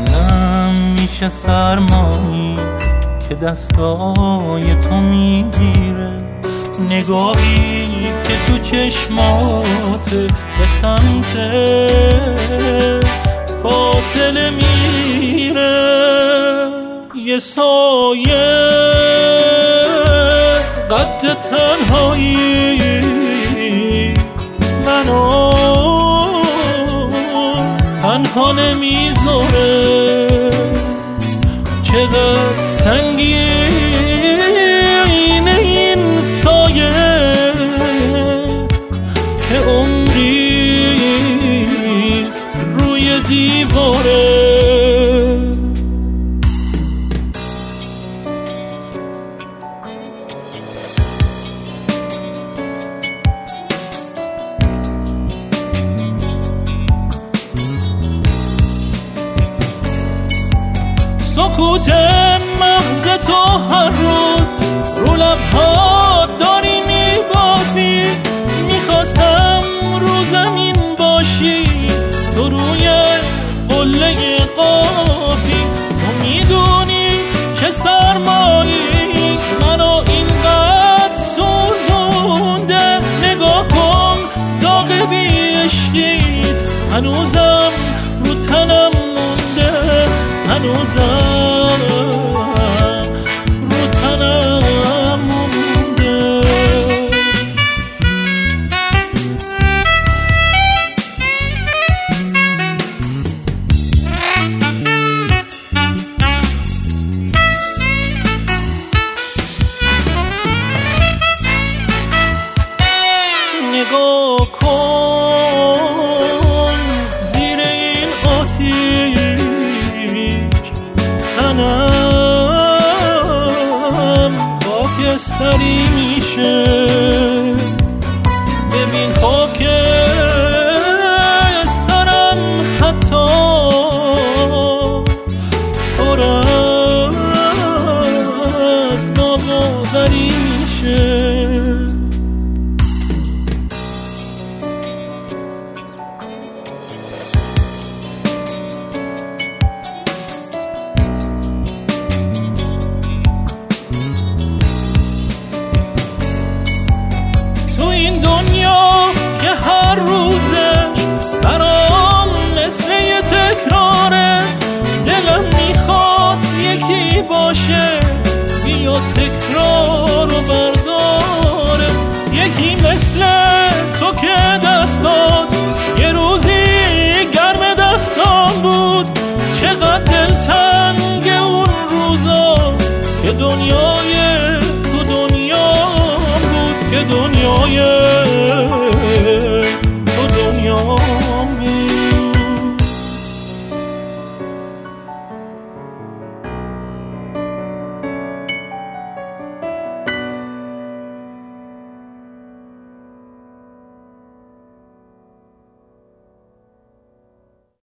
دلم میشه سرمایی که دستای تو میگیره، نگاهی که تو چشماته به سمت فاصله میره، یه سایه قد تنهایی منو تنها نمیذاره، چقدر سنگین این سایه که عمری روی دیواره. سکوت مغز تو هر روز رو لب‌ها داری میبافی، میخواستم رو زمین باشی تو روی قله قافی، تو میدونی چه سرمایی منو اینقدر سوزونده، نگاه کن داغ بی عشقیت هنوزم رو تنم مونده، هنوزم رو تنم مونده. نگاه کن زیر این آتیش تنم خاکستری میشه، ببین خاکسترم حتی پر از ناباوری میشه. این دنیا که هر روزش برام مثل یه تکراره، دلم میخواد یکی باشه بیاد تکرار و برداره، یکی مثل تو که دستات یه روزی گرم دستام بود، چقدر دلتنگ اون روزا که دنیای تو دنیا بود، که دنیای